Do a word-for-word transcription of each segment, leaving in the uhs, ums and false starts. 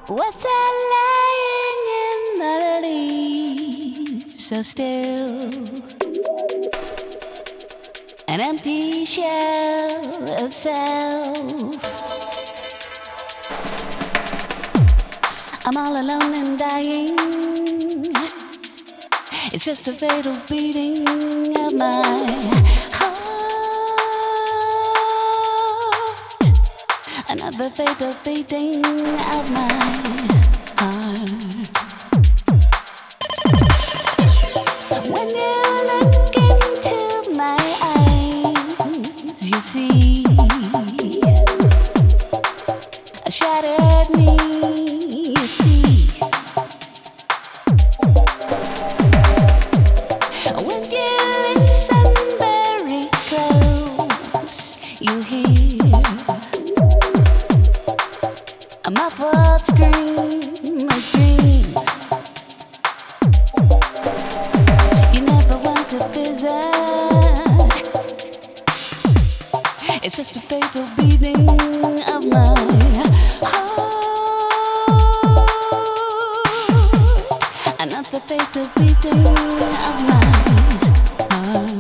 What's that lying in the leaves so still? An empty shell of self. I'm all alone and dying. It's just a fatal beating of my another fatal beating of my heart. When you look into my eyes, you see a shattered me, you see. When you listen very close, you hear a muffled scream of dream. You never want to visit. It's just a fatal beating of my heart. Another fatal beating of my heart.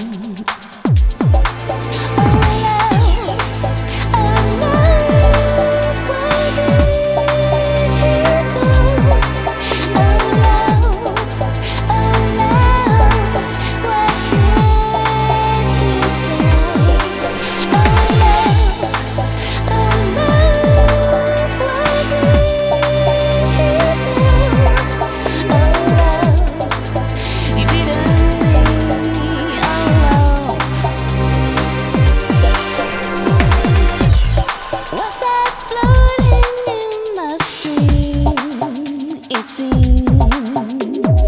What's that floating in the stream? It seems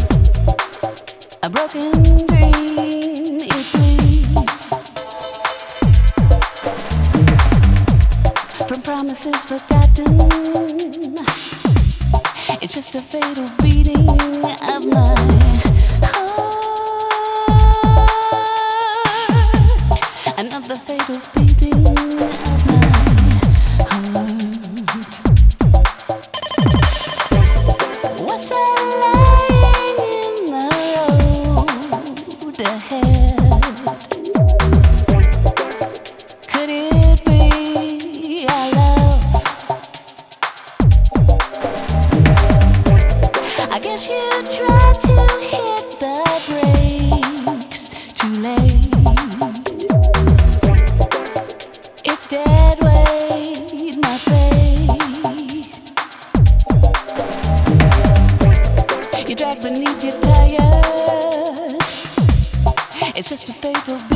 a broken dream. It bleeds from promises forgotten. It's just a fatal beating of my heart. Another fatal beating of my what's that lying in the road ahead? Could it be our love? I guess you tried to hit the brakes too late. It's dead weight, my fate. You drag beneath your tires. It's just a fatal